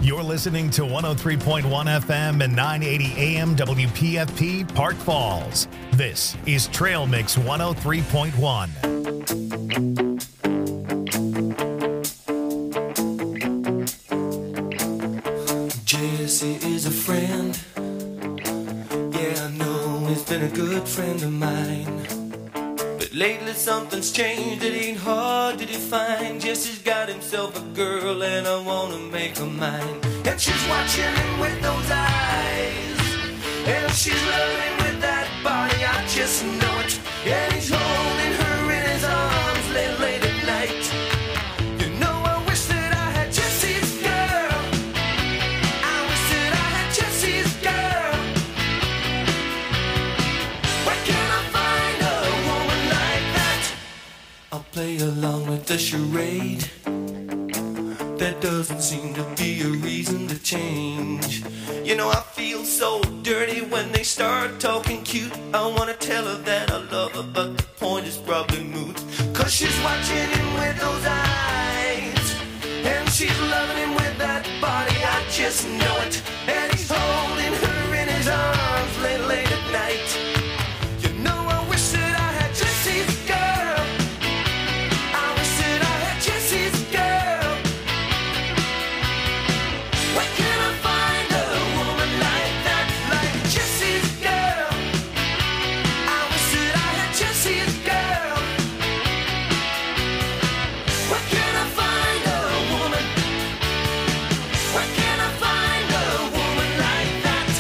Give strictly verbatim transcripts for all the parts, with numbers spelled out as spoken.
You're listening to one oh three point one F M and nine eighty A M W P F P Park Falls. This is Trail Mix one oh three point one. Jesse is a friend. Yeah, I know he's been a good friend of mine. But lately something's changed, it ain't hard to define. Jesse's got himself a girl and I wanna make her mine. And she's watching him with those eyes, and she's loving with that body, I just know it. And he's holding her in his arms late, late at night. You know I wish that I had Jesse's girl. I wish that I had Jesse's girl. Where can I find a woman like that? I'll play along with the charade. There doesn't seem to be a reason to change. You know I feel so dirty when they start talking cute. I wanna tell her that I love her, but the point is probably moot. Cause she's watching him with those eyes, and she's loving him with that body, I just know it. And he's holding her in his arms late, late at night. You know I wish that I had Jesse's girl. I wish that I had Jesse's girl. Where can I find a woman like that, like Jesse's girl? I wish that I had Jesse's girl. Where can I find a woman? Where can I find a woman like that?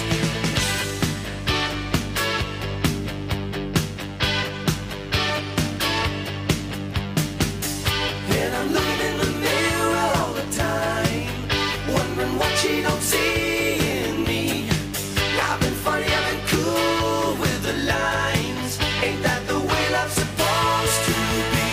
And I'm looking in the mirror all the time, wondering what she don't see in me. I've been funny, I've been cool with the lines. Ain't that the way love's supposed to be?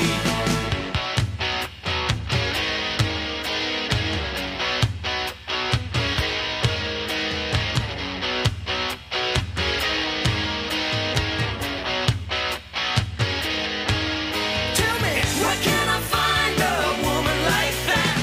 Tell me, where can I find a woman like that?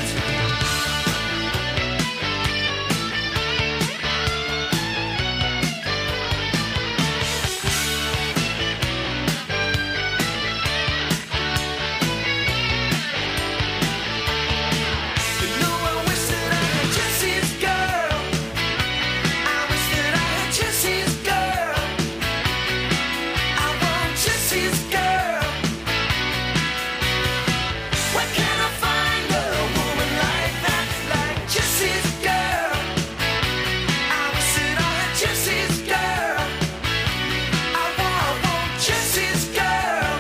You know I wish that I had Jesse's girl. I wish that I had Jesse's girl. I want Jesse's girl. Where can I find a woman like that, like Jesse's girl? I wish that I had Jesse's girl. I want, I want Jesse's girl.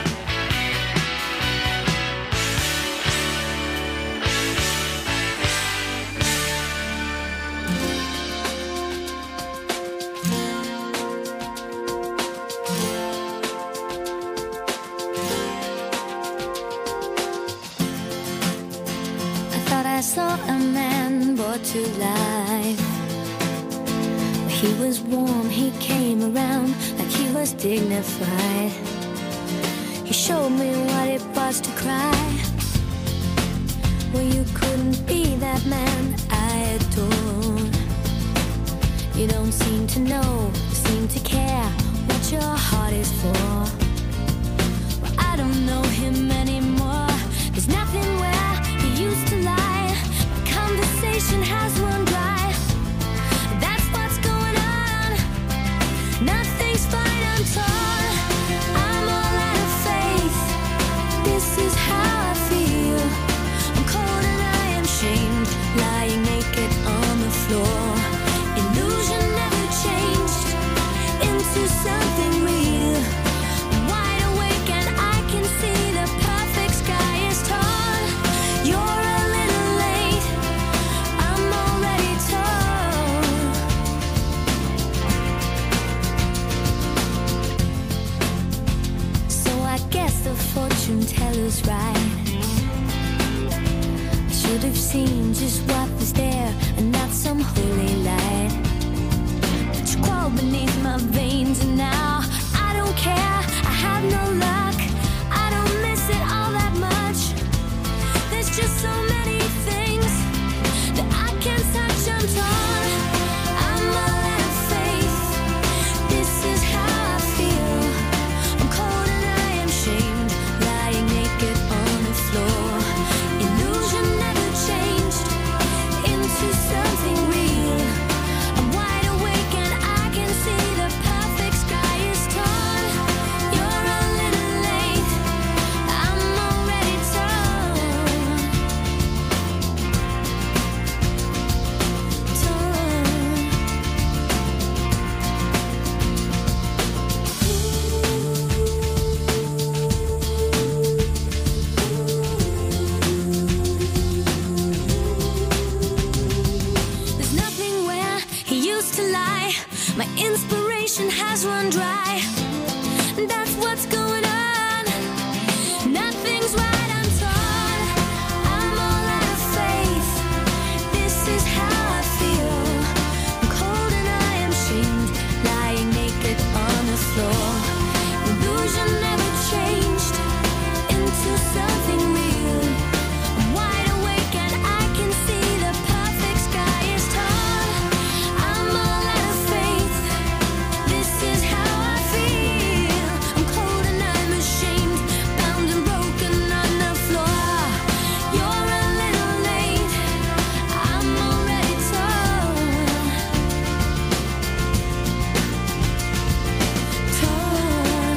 I thought I saw a man brought to life. He was warm, he came around like he was dignified. He showed me what it was to cry. Well, you couldn't be that man I adore. You don't seem to know, seem to care what your heart is for. Well, I don't know him anymore. There's nothing where he used to lie. My conversation has run dry. That's what's going on. Nothing's fine, I'm torn. I'm all out of faith. This is how I feel. I'm cold and I am shamed, lying naked on the floor. Illusion never changed into something real. I'm wide awake and I can see the perfect My inspiration has run dry. That's what's going on. Nothing's right, I'm torn. I'm all out of faith. This is how I feel. I'm cold and I am shamed, lying naked on the floor. Illusion never changed into something real. I'm wide awake and I can see the perfect sky is torn. I'm all out of faith. This is how I feel. I'm cold and I'm ashamed, bound and broken on the floor. You're a little late. I'm already torn. Torn.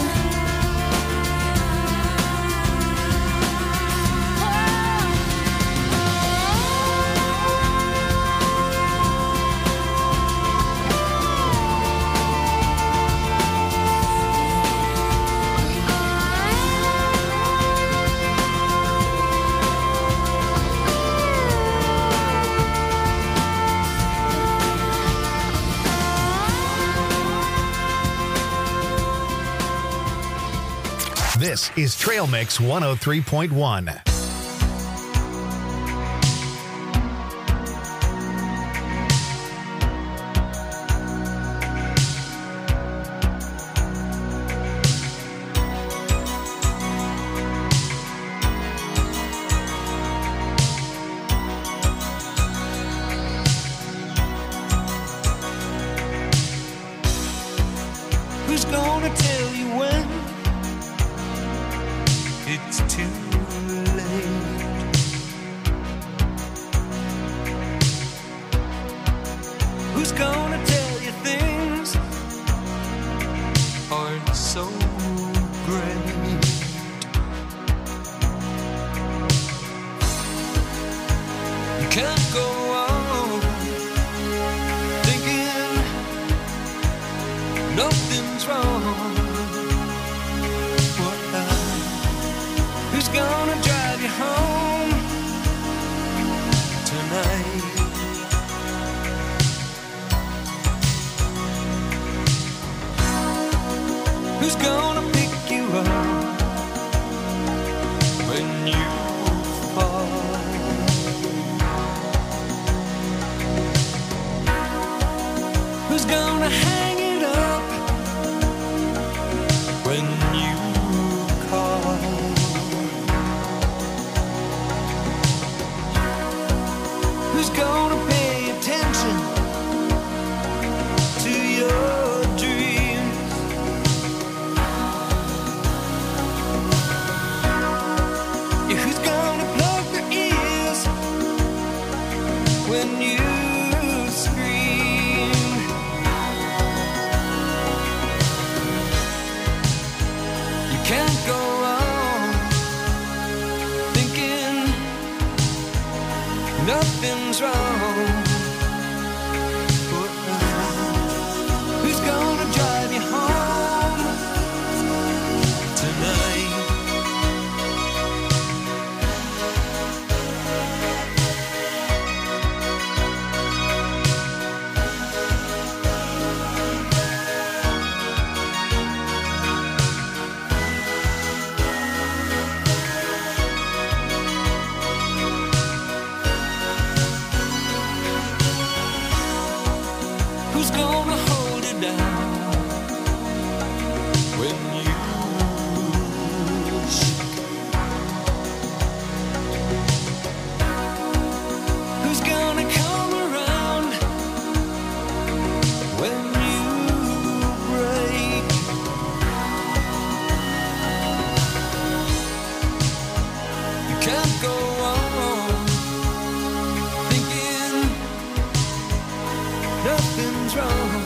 This is Trail Mix one oh three point one. Who's gonna tell you when it's too late? Who's gonna tell you things aren't so great? You can't go on thinking nothing's wrong. What now? Who's gonna drive you home tonight? Who's gonna pick you up when you fall? Who's gonna hang it up when you call? Who's gonna pay attention to your dreams? Yeah, who's gonna plug their ears when you scream? You can't go on thinking nothing's wrong. But who's gonna drive you home tonight? Who's gonna hold it down when you shake? Who's gonna come around when you break? You can't go on thinking nothing's wrong.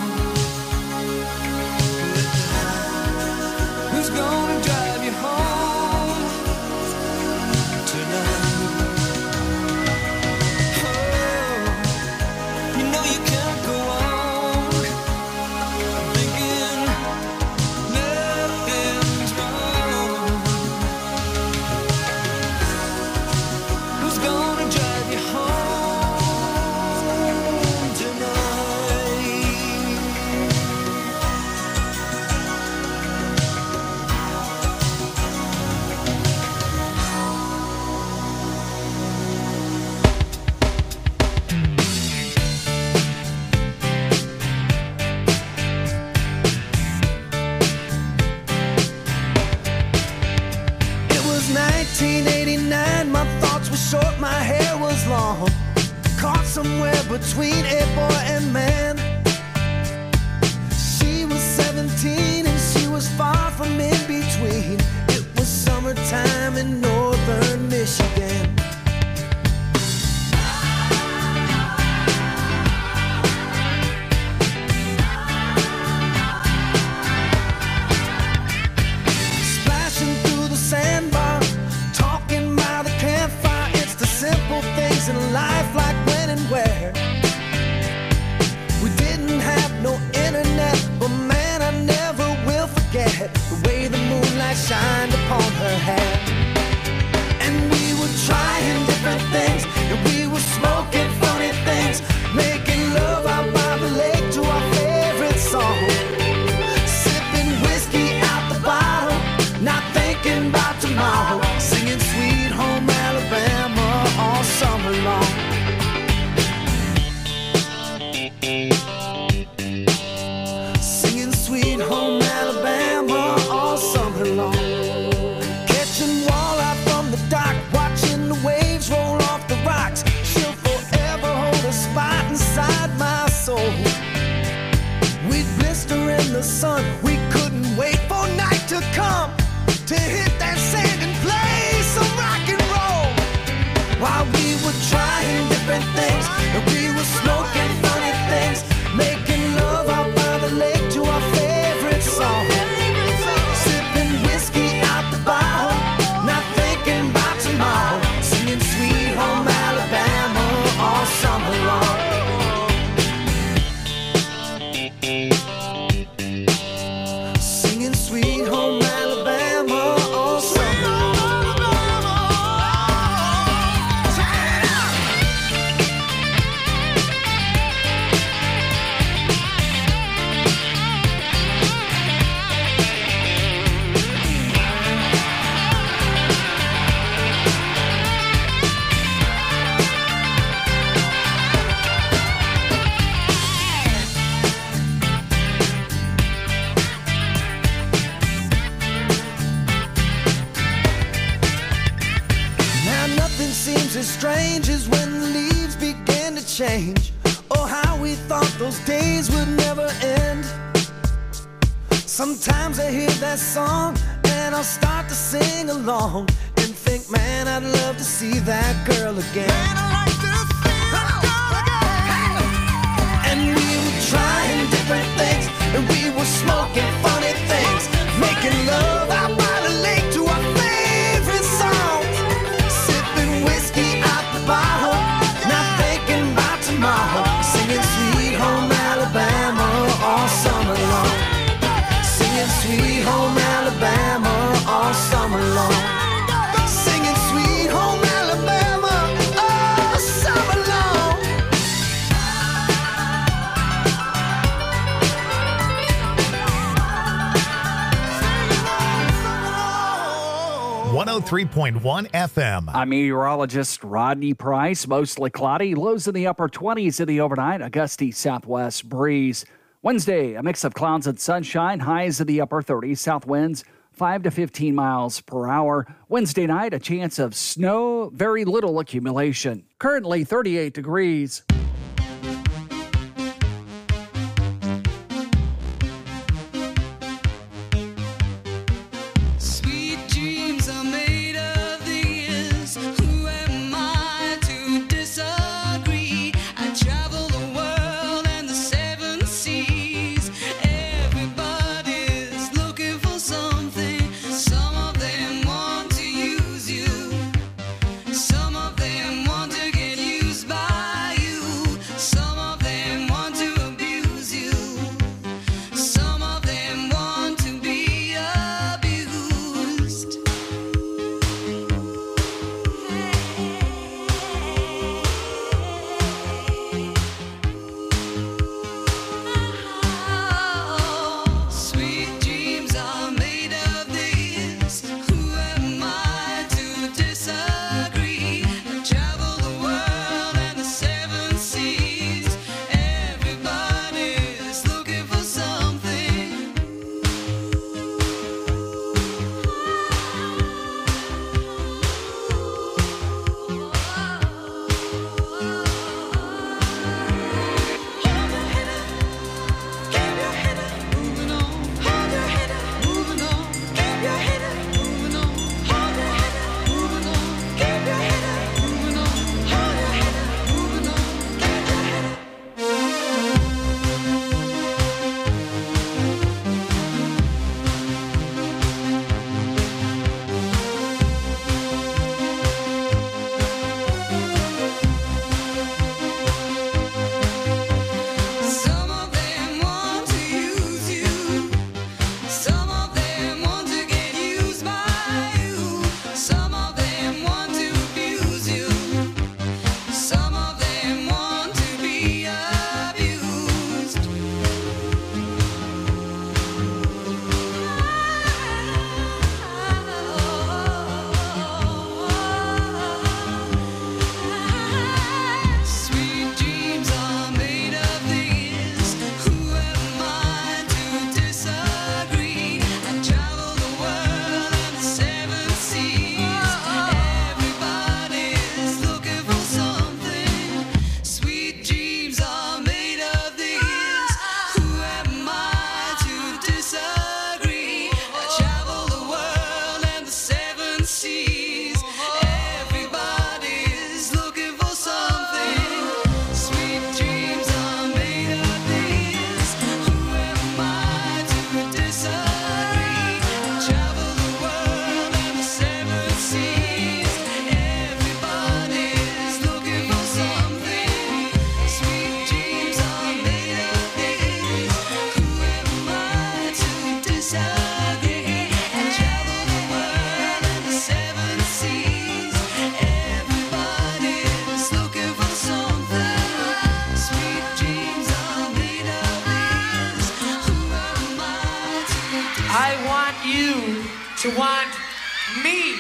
caught somewhere between a boy and man. She was seventeen and she was far from in between. It was summertime in northern Michigan. Splashing through the sandbar, talking by the campfire. It's the simple things in life, like when and where. We didn't have no internet, but man, I never will forget the way the moonlight shined upon her hair. And we were trying different things, and we were smoking funny things, making love out by the lake to our favorite song, sipping whiskey out the bottle, not thinking about tomorrow, singing Sweet Home Alabama all summer long. Singing Sweet Home Alabama all summer long. Catching walleye from the dock, watching the waves roll off the rocks. She'll forever hold a spot inside my soul. We'd blister in the sun, we couldn't wait for night to come to hit that sand and play some rock and roll. While we were trying different things, and we were smoking funny things, making love out by the lake to our favorite song, sipping whiskey out the bottle, not thinking about tomorrow, singing Sweet Home Alabama all summer long. Singing Sweet Home Alabama all summer long. Now nothing seems as strange as when the leaves begin to change. Oh, how we thought those days would never end. Sometimes I hear that song and I'll start to sing along and think, man, I'd love to see that girl again. Man, I'd like to see that girl again. And we were trying different things, and we were smoking funny things, making love out by the lake to our favorite songs, sipping whiskey out the bottle, not thinking about tomorrow, singing Sweet Home Alabama all summer long. Singing Sweet Home Alabama all summer long. Singing Sweet Home Alabama all summer long. one oh three point one F M. I'm meteorologist Rodney Price. Mostly cloudy, lows in the upper twenties in the overnight, a gusty southwest breeze. Wednesday, a mix of clouds and sunshine, highs in the upper thirties, south winds five to fifteen miles per hour. Wednesday night, a chance of snow, very little accumulation. Currently thirty-eight degrees. Sweet dreams are made of these. Who am I to disagree? I travel the world and the seven seas. Everybody's looking for something. Some of them want to use you. Some of them want to get used by you. Some to want me.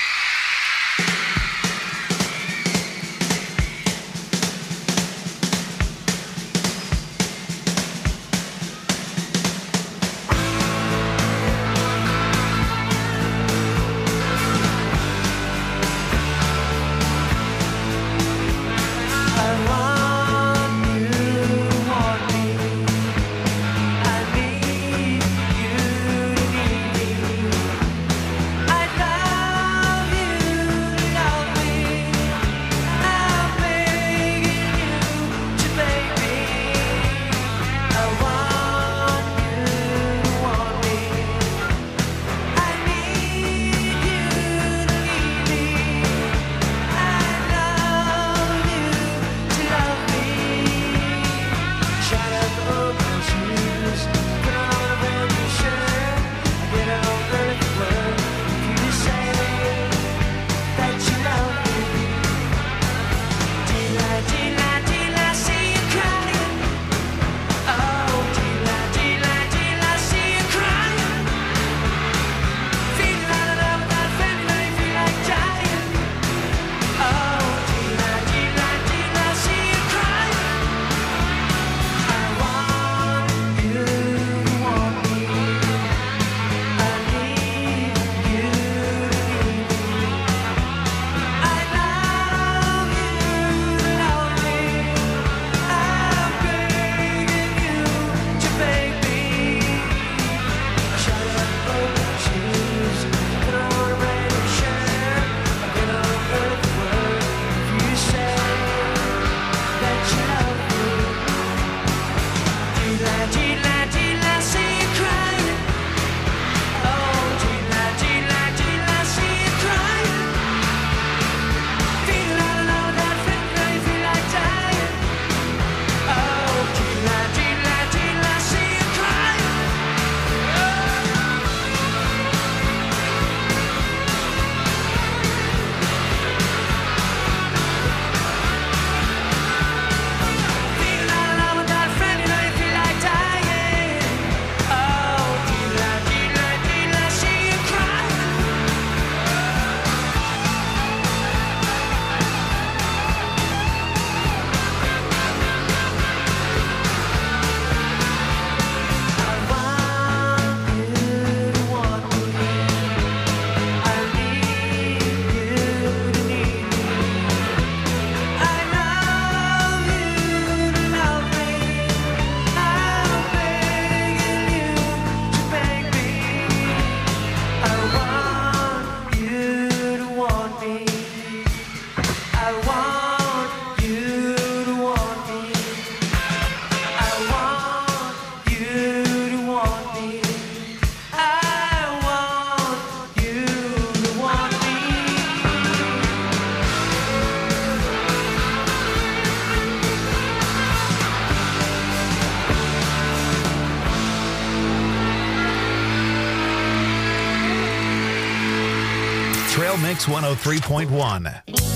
Trail Mix one oh three point one.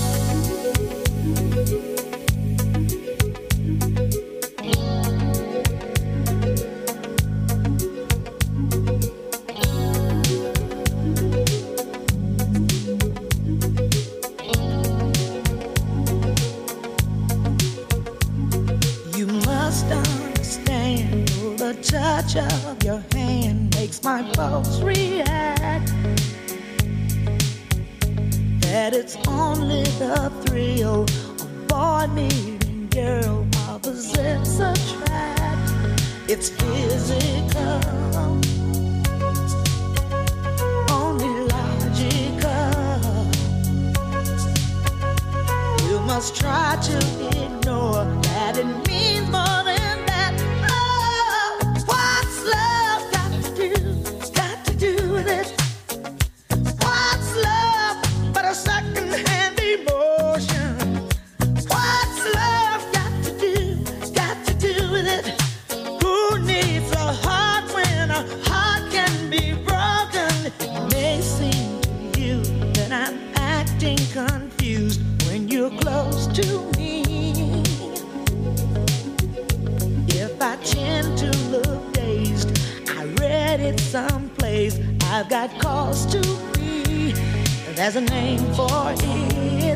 You must understand, the touch of your hand makes my pulse react. That it's only the thrill of boy meeting girl, opposites attract. It's physical, only logical. You must try to ignore that it means more than that. Oh, what's love got to do, got to do with it? What's love but a second-hand emotion? What's love got to do, got to do with it? Who needs a heart when a heart can be broken? It may seem to you that I'm acting confused when you're close to me. I've got cause to be. There's a name for it.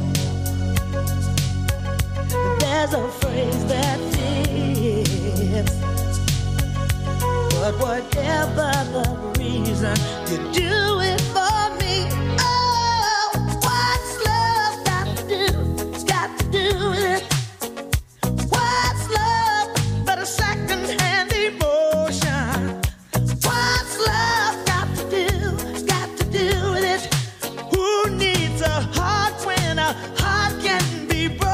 There's a phrase that fits. But whatever the reason, you do it for me. Oh, what's love got to do? Got to do with it. What's love but a second-hand emotion? What's love got to do? Got to do with it. Who needs a heart when a heart can be broken?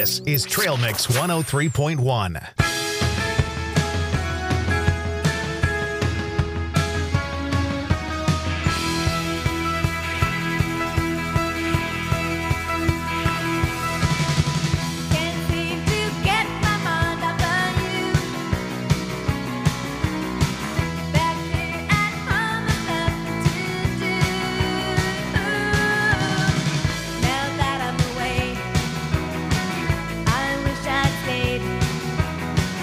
This is Trail Mix one oh three point one. Can't seem to get my mind off of you. Back here at home, there's nothing to do. Now that I'm away, I wish I'd stayed.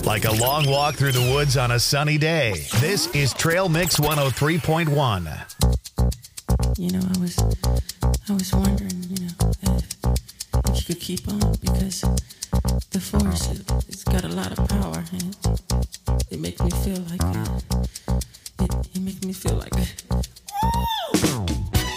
like a long walk through the woods on a sunny day. This is Trail Mix one oh three point one. You know, I was, I was wondering, you know, if, if you could keep on, because the force, it, it's got a lot of power, and it, it makes me feel like, uh, it, it makes me feel like, uh,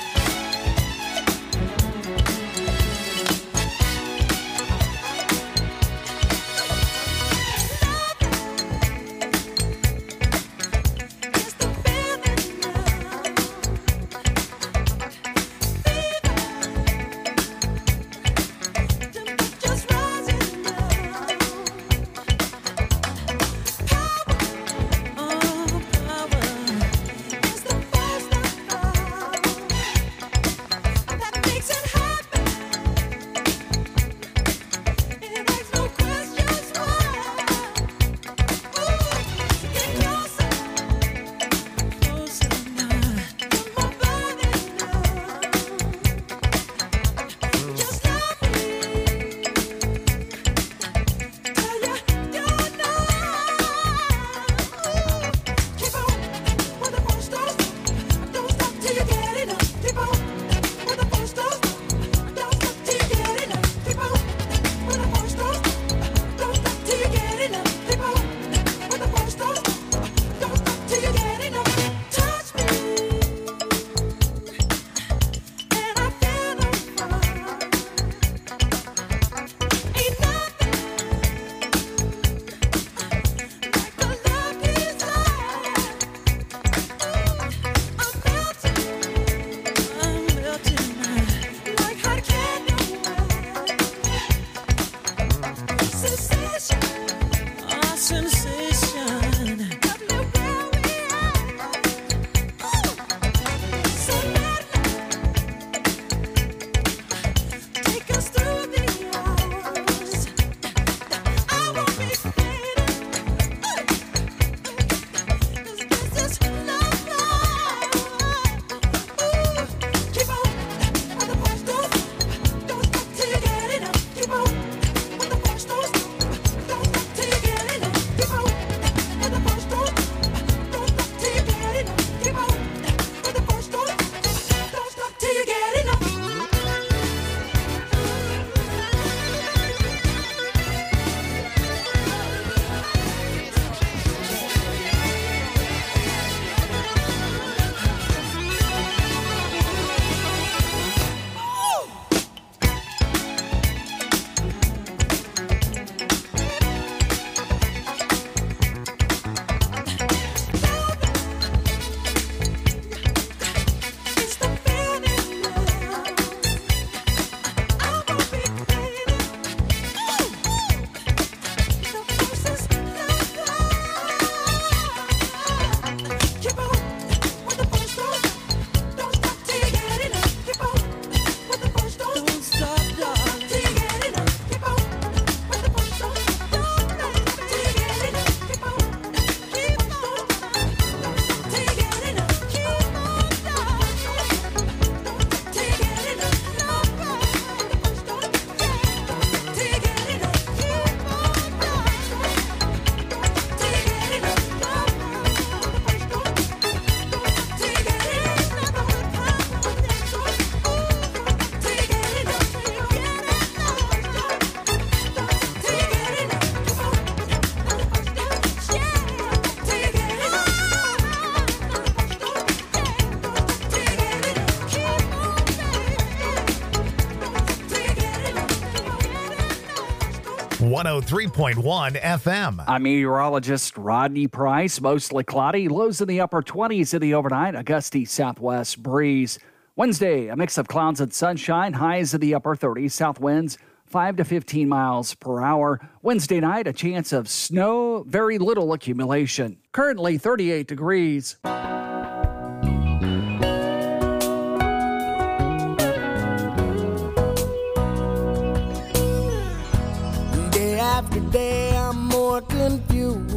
one oh three point one F M. I'm meteorologist Rodney Price. Mostly cloudy, lows in the upper twenties in the overnight, a gusty southwest breeze. Wednesday, a mix of clouds and sunshine, highs in the upper thirties, south winds five to fifteen miles per hour. Wednesday night, a chance of snow, very little accumulation. Currently thirty-eight degrees. Day after day, I'm more confused.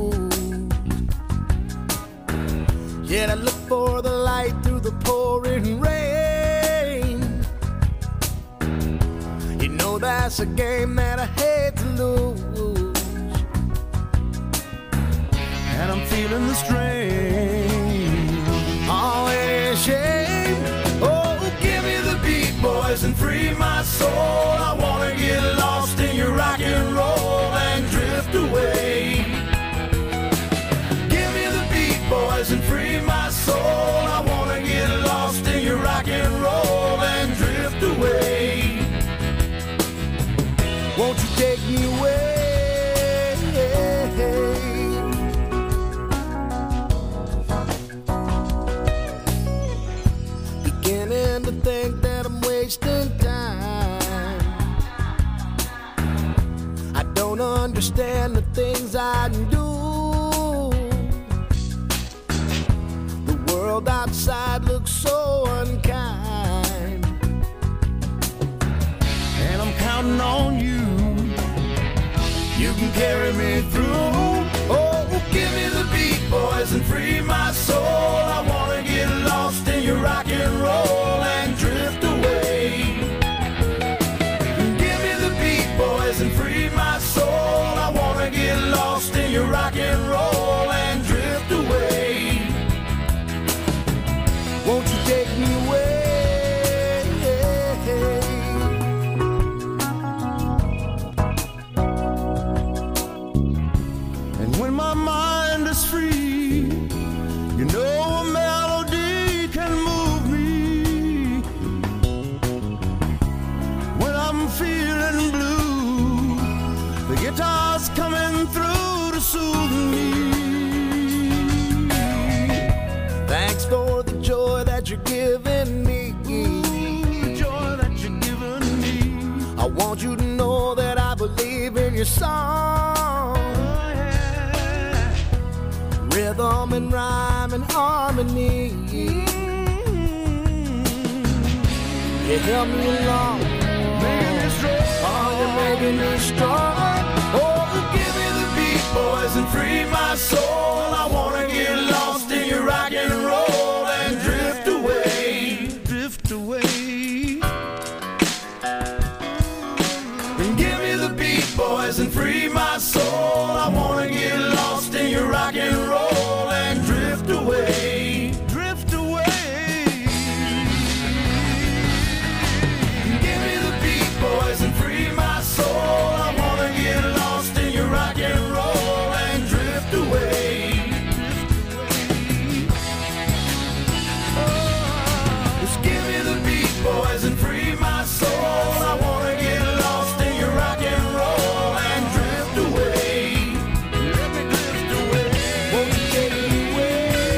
Yet I look for the light through the pouring rain. You know that's a game that I hate to lose. feeling the strain. Oh, any shame? Oh, give me the beat, boys, and free my soul. I wanna get lost in your rock and roll and drift away. Give me the beat, boys, and free my soul. I wanna get lost in your rock and roll and drift away. Won't you take me away? Beginning to think that I'm wasting time. I don't understand the things I do. The world outside looks so unkind, and I'm counting on you. You can carry me through. Oh, give me the beat, boys, and free my soul. I wanna get lost in your rock and roll and drift away. Give me the beat, boys, and free my soul. I wanna get lost in your rock and roll and drift away. Won't you take me away? When my mind is free, you know a melody can move me. When I'm feeling blue, the guitar's coming through to soothe me. Thanks for the joy that you're giving me. The joy that you're giving me. I want you to know that I believe in your song. Rhythm and rhyme and harmony. You help me along, making me strong. Oh, you're making me strong. Oh, give me the beat, boys, and free my soul. I wanna get lost in your rock and roll and drift away, drift away. And give me the beat, boys, and free my soul. I wanna get lost in your rock and roll. Away, drift away. Give me the beat, boys, and free my soul. I wanna get lost in your rock and roll and drift away. Oh, just give me the beat, boys, and free my soul. I wanna get lost in your rock and roll and drift away. Let me drift away. Won't you take me away?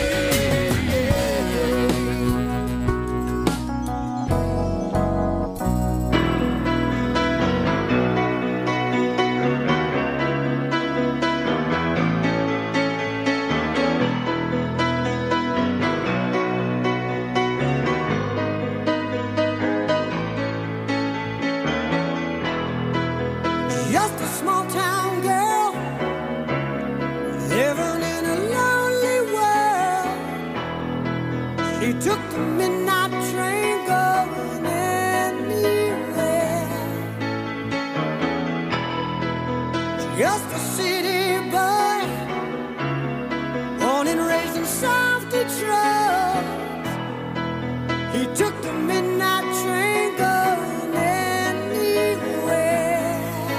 Just a small town girl living in a lonely world. She took the midnight train going anywhere. Just a city boy, born and raised in South Detroit. He took the midnight train going anywhere.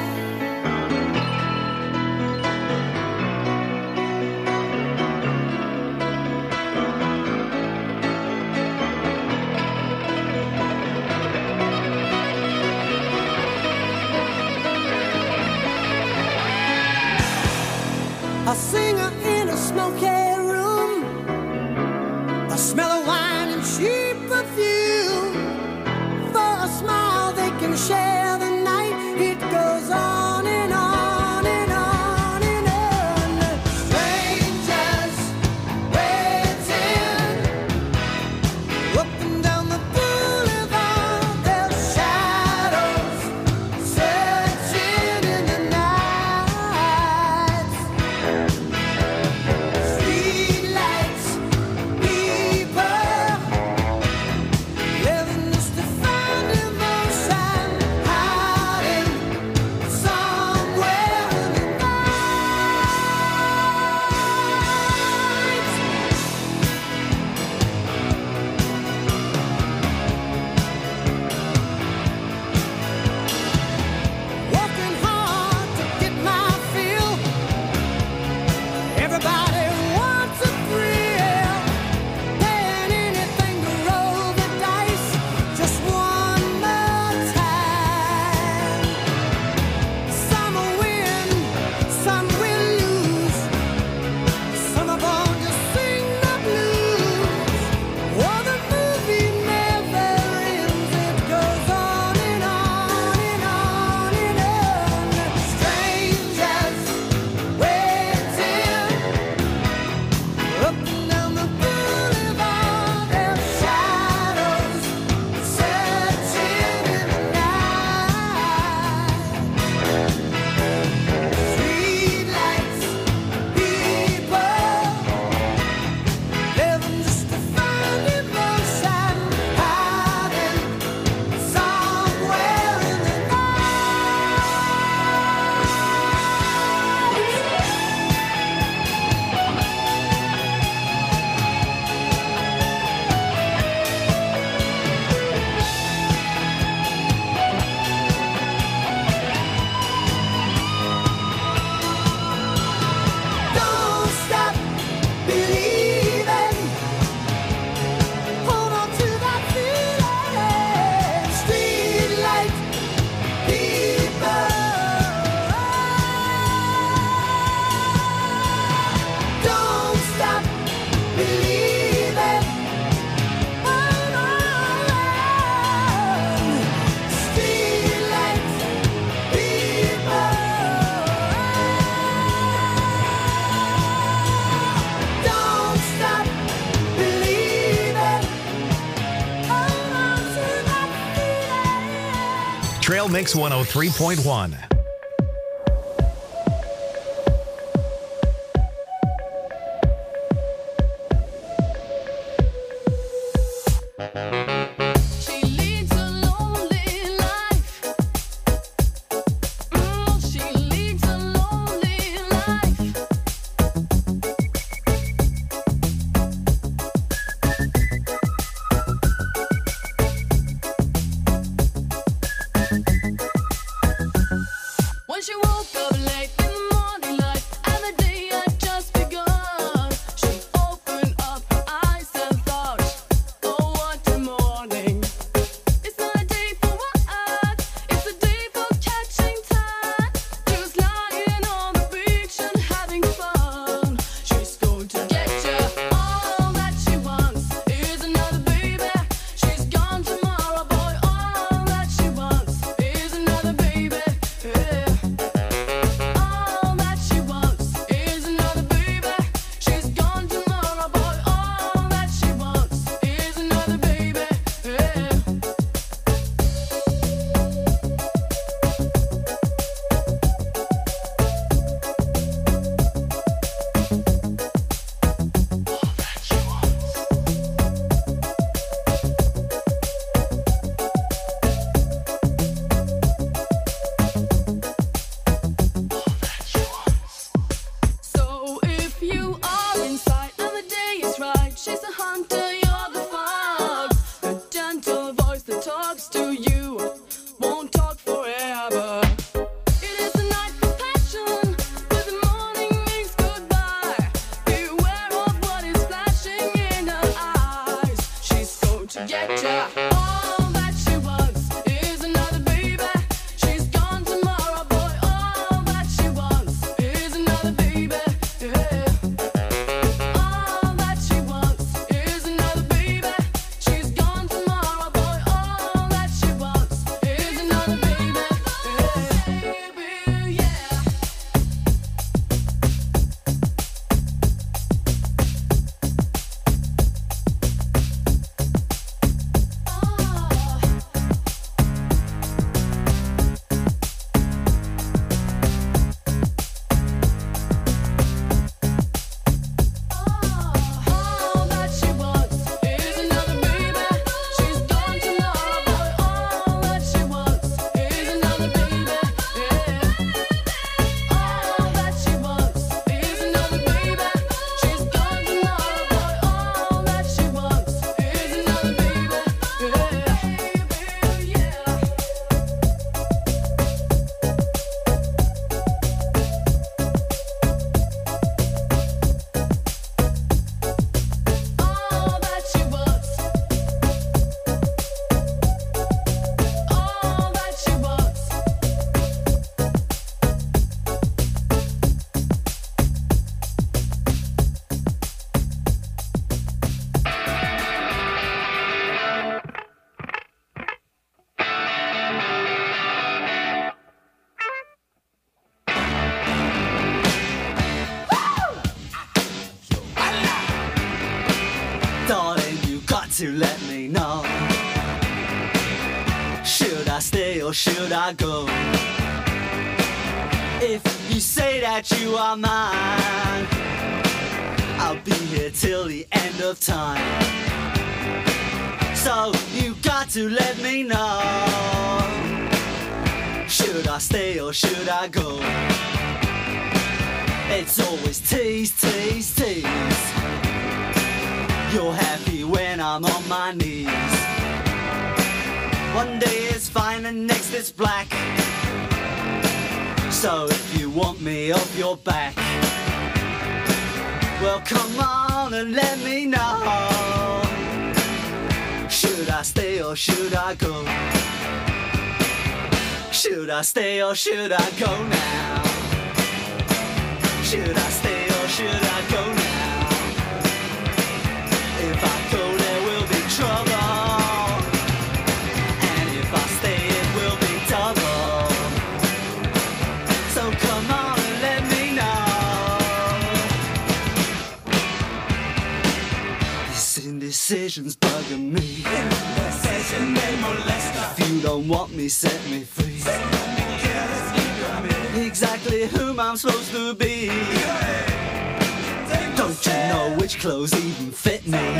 A singer in a smoky room, a smell of wine and cheap perfume. For a smile they can share the night. It goes on and on and on and on. Strangers waiting up and down the boulevard. Their shadows searching in the night. Street Mix one oh three point one. She leads a lonely life. Mm, she leads a lonely life. When she woke up late in the morning light and the day had just begun, she opened up her eyes and thought, oh, what a morning. It's not a day for work, it's a day for catching time. Just lying on the beach and having fun. She's going to get you. All that she wants is another baby. She's gone tomorrow, boy. All that she wants is another baby. Yeah. All that she wants is another baby. She's gone tomorrow, boy. All that she wants is another baby. Yeah. So if you are inside and the day is right, she's a hunter, you're the fox. The gentle voice that talks to you won't talk forever. It is a night for passion, but the morning means goodbye. Beware of what is flashing in her eyes. She's going to get ya. All that she wants is another baby. She's gone tomorrow, boy. All that she wants is another baby. Yeah. All that she wants is another baby. She's gone tomorrow, boy. All that she wants is another baby. Yeah. Baby, yeah. All that she wants is another baby. She's gone tomorrow, boy. All that she wants is another baby. Yeah. All that she wants is another baby. She's gone tomorrow, boy. All that she wants is another baby. Yeah. Yeah. All that she wants. All that she wants. Darling, you got to let me know. Should I stay or should I go? If you say that you are mine, I'll be here till the end of time. So you got to let me know. Should I stay or should I go? It's always tease, tease, tease. You're happy when I'm on my knees. One day it's fine and next it's black. So if you want me off your back, well come on and let me know. Should I stay or should I go? Should I stay or should I go now? Should I stay or should I go now? If I go there will be trouble, and if I stay it will be double. So come on and let me know. This indecision's bugging me. Indecision, they molest us. If you don't want me, set me free. Exactly whom I'm supposed to be. Don't you know which clothes even fit me?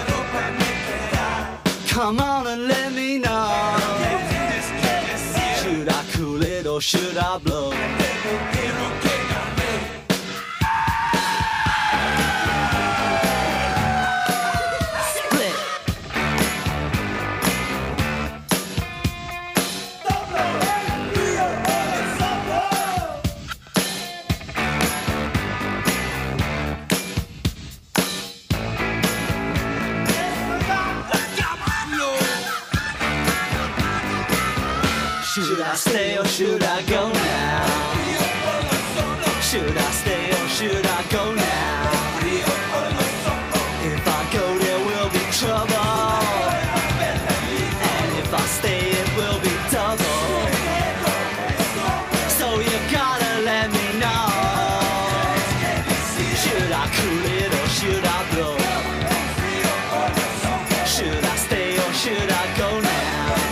Come on and let me know. Should I cool it or should I blow? Should I stay or should I go now? Should I stay or should I go now? If I go there will be trouble, and if I stay it will be double. So you gotta let me know. Should I cool it or should I blow? Should I stay or should I go now?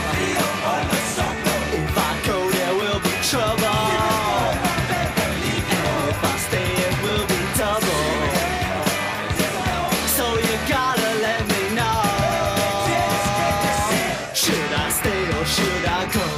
Trouble, and if I stay it will be double. So you gotta let me know. Should I stay or should I go?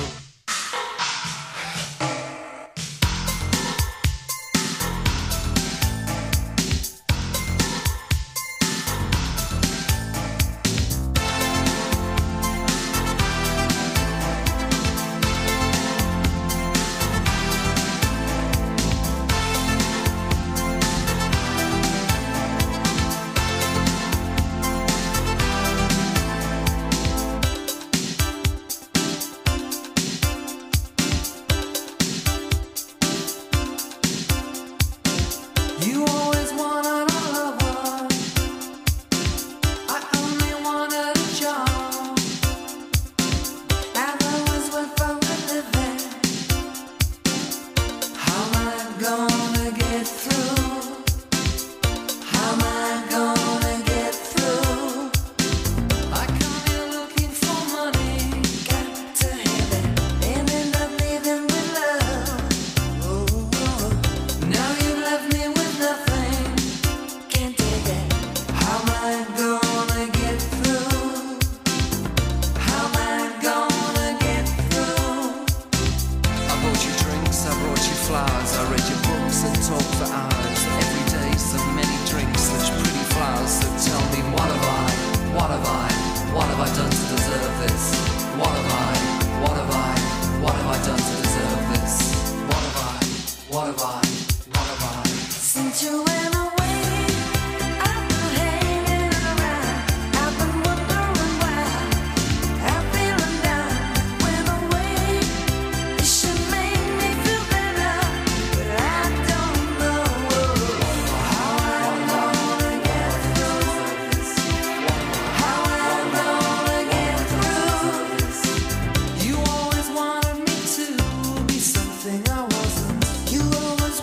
You always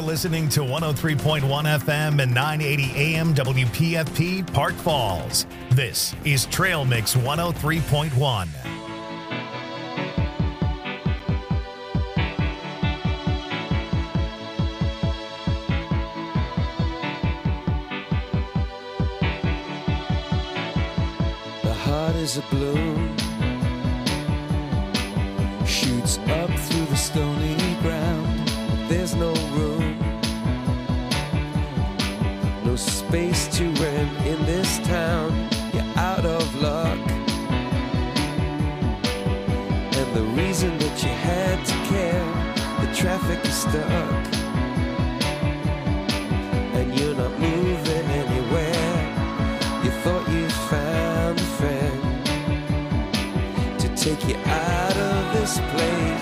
listening to one oh three point one F M and nine eighty A M W P F P Park Falls. This is Trail Mix one oh three point one. The heart is a bloom, shoots up through the stony ground. There's no room, no space to rent in this town. You're out of luck, and the reason that you had to care, the traffic is stuck, and you're not moving anywhere. You thought you found a friend to take you out of this place.